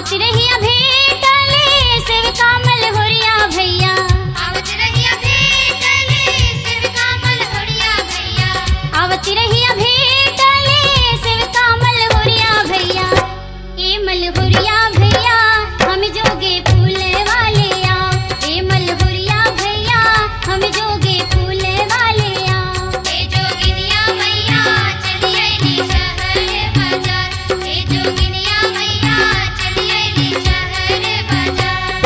आवत रहिया भेटले सेवका मलहोरिया भैया, आवत रहिया भेटले सेवका मलहोरिया भैया, आवत रहिया भेटले सेवका मलहोरिया भैया। ए मलहोरिया भैया हम जोगे फूल वाले आओ, ए मलहोरिया भैया हम जोगे फूल वाले आओ। ए जोगिनिया मैया चली आइली शहर बाजार, ए जोगिनिया मैया चली आइली शहर बाजार।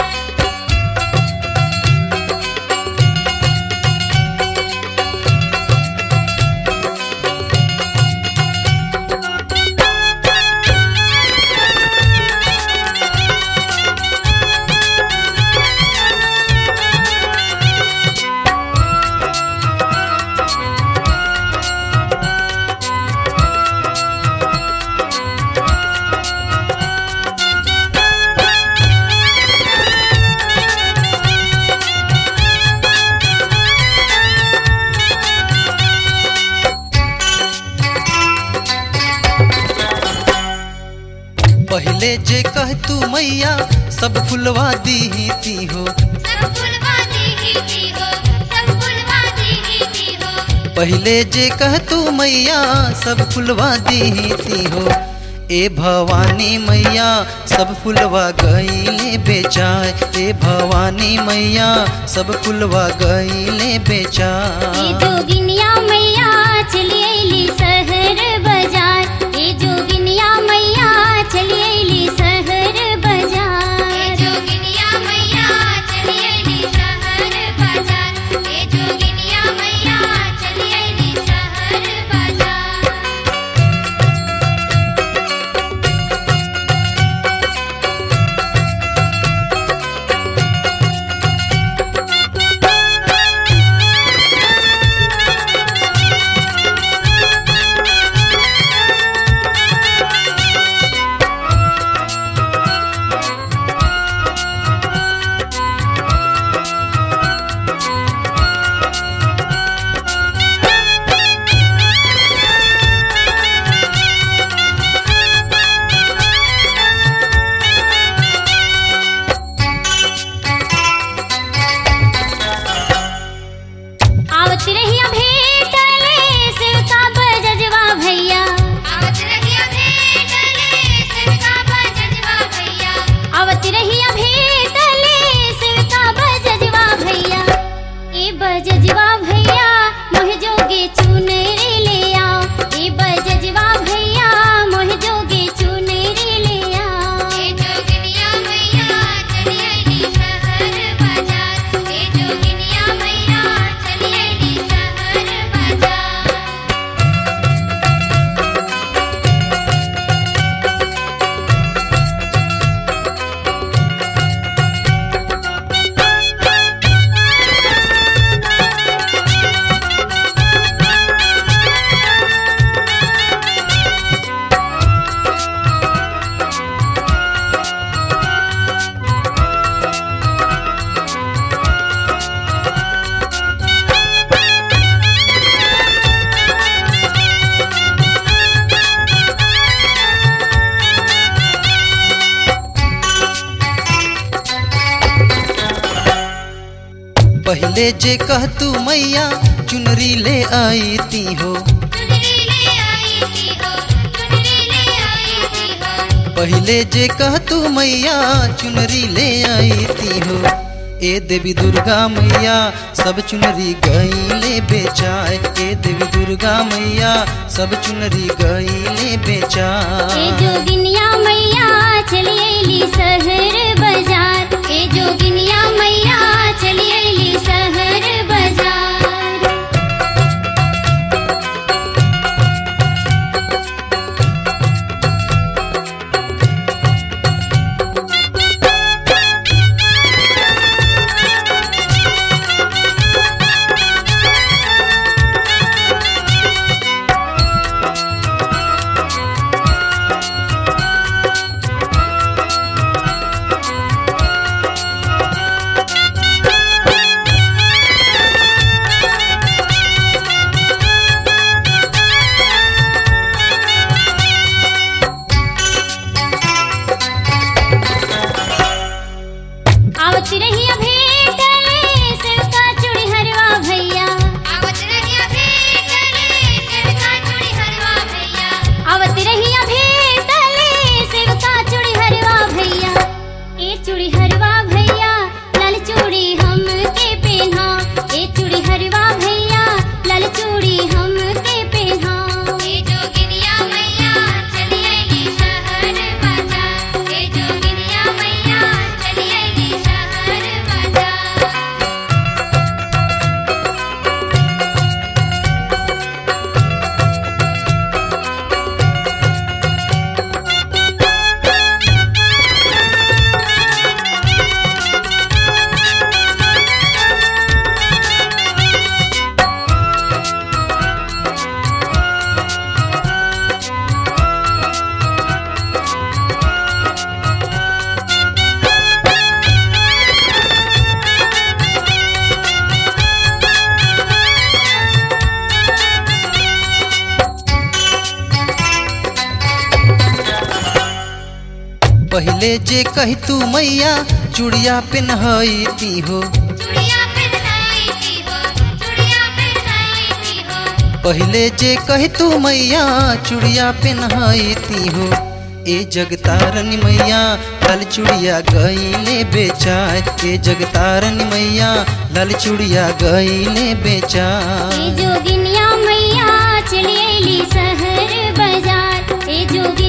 पहले जे कह तू मैया सब फुलवा दीती हो, सब फुलवा दीही हो, सब फुलवा दीही हो। पहले जे कह तू मैया सब फुलवा दीती हो। ए भवानी मैया सब फुलवा गईले बेचाए, ए भवानी मैया सब फुलवा गईले ए बेचाए। जोगिनिया मैया चली आइली शहर बाजार, ए जोगिनिया मैया चली आइली शहर ए बाजार। जोगिनिया मैया चली आइली शहर बाजार, ए जोगिनिया मैया चली आइली शहर बाजार। आवत रहिया भेटले सेवका बजजवा भैया, आवत रहिया भेटले सेवका बजजवा भैया, आवत रहिया भेटले सेवका बजजवा भैया। ए बजजवा भैया मोह जोगे चुनरी ले आओ, ए बजजवा भैया मोह जोगे चुनरी ले आओ। ए जोगिनिया मैया चली आइली शहर बाजार, ए जोगिनिया मैया चली आइली शहर बाजार। पहले जे कह तू मैया चुनरी ले आईती हो, चुनरी ले आई थी हो, चुनरी ले आई थी हो। पहले जे कह तू मैया चुनरी ले आईती हो। ए देवी दुर्गा मैया सब चुनरी गईले बेचाए, ए देवी दुर्गा मैया सब चुनरी गईले ए बेचाए। जोगिनिया मैया चली आइली शहर बाजार, ए जोगिनिया मैया चली आइली शहर बाजार। पहले जे कही तू मैया चूड़िया पिन्हती हो, चूड़िया पहनाई हो, चूड़िया पहनाई हो। पहले जे कही तू मैया चूड़िया पिन्हती हो। ए जगतारनी मैया लाल चूड़िया गईले बेचाए, ए जगतारनी मैया लाल चूड़िया गईले बेचाए। ए जोगिनिया मैया चली अइली शहर बाजार, ए जोगी